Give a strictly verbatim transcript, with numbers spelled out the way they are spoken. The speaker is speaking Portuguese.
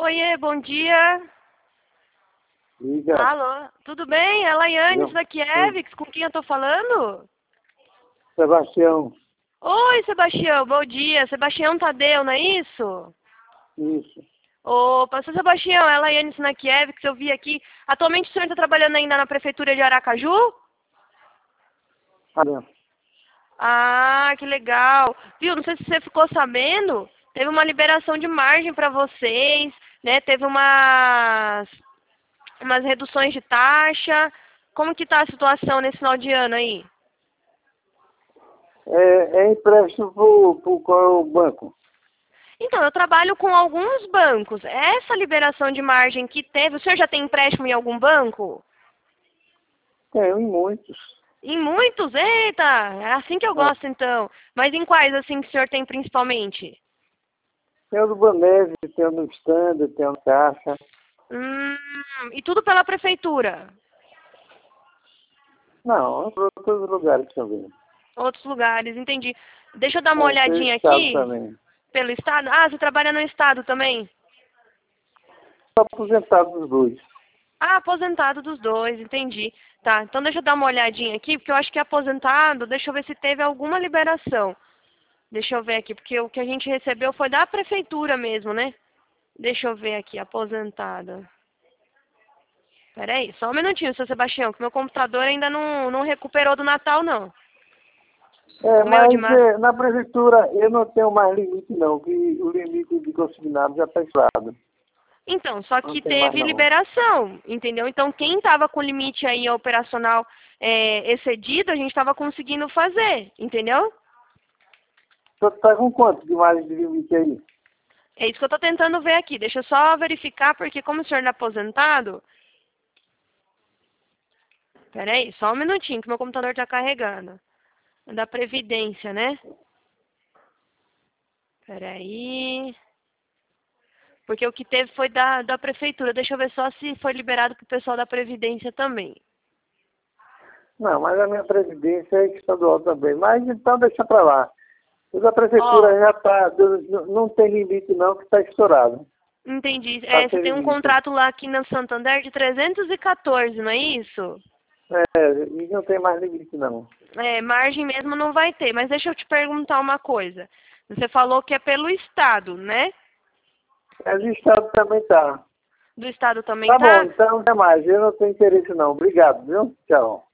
Oiê, bom dia. Liga. Alô, tudo bem? É Laiane da Kievix, com quem eu tô falando? Sebastião. Oi, Sebastião, bom dia. Sebastião Tadeu, não é isso? Isso. Ô, pastor Sebastião, é Laiane da Kievix, eu vi aqui. Atualmente o senhor está trabalhando ainda na prefeitura de Aracaju? Ah, não. Ah, que legal. Viu, não sei se você ficou sabendo, teve uma liberação de margem para vocês, né? Teve umas, umas reduções de taxa. Como que tá a situação nesse final de ano aí? É, é empréstimo pro, pro qual banco? Então, eu trabalho com alguns bancos. Essa liberação de margem que teve, o senhor já tem empréstimo em algum banco? Tenho em muitos. Em muitos? Eita, é assim que eu É. gosto então. Mas em quais assim que o senhor tem principalmente? Tenho do Banese, tenho no Standard, tenho no Caixa. Hum, e tudo pela prefeitura? Não, para outros lugares também. Outros lugares, entendi. Deixa eu dar uma É, pelo olhadinha Estado aqui. também. Pelo estado? Ah, você trabalha no estado também? Estou aposentado dos dois. Ah, aposentado dos dois, entendi. Tá, então deixa eu dar uma olhadinha aqui, porque eu acho que aposentado, deixa eu ver se teve alguma liberação. Deixa eu ver aqui, porque o que a gente recebeu foi da prefeitura mesmo, né? Deixa eu ver aqui, aposentado. Peraí, só um minutinho, seu Sebastião, que meu computador ainda não, não recuperou do Natal, não. É, O meu de mas março. é, na prefeitura eu não tenho mais limite não, que o limite de consignado já está estourado. Então, só Não que tem mais teve não. liberação, entendeu? Então, quem estava com limite aí operacional é, excedido, a gente estava conseguindo fazer, entendeu? Você está com quanto de margem de limite aí? É isso que eu estou tentando ver aqui. Deixa eu só verificar, porque como o senhor não é aposentado... Peraí, só um minutinho, que meu computador está carregando. É da Previdência, né? Peraí... Porque o que teve foi da, da prefeitura. Deixa eu ver só se foi liberado para o pessoal da Previdência também. Não, mas a minha presidência é estadual também. Mas então deixa para lá. O da prefeitura Ó, já está, não tem limite não, que está estourado. entendi. Está É, você sem tem um limite. contrato lá aqui na Santander de trezentos e quatorze, não é isso? É, e não tem mais limite não. É, margem mesmo não vai ter. Mas deixa eu te perguntar uma coisa. Você falou que é pelo Estado, né? Mas o Estado também está. Do Estado também Tá bom, tá? então até mais. Eu não tenho interesse não. Obrigado, viu? Tchau.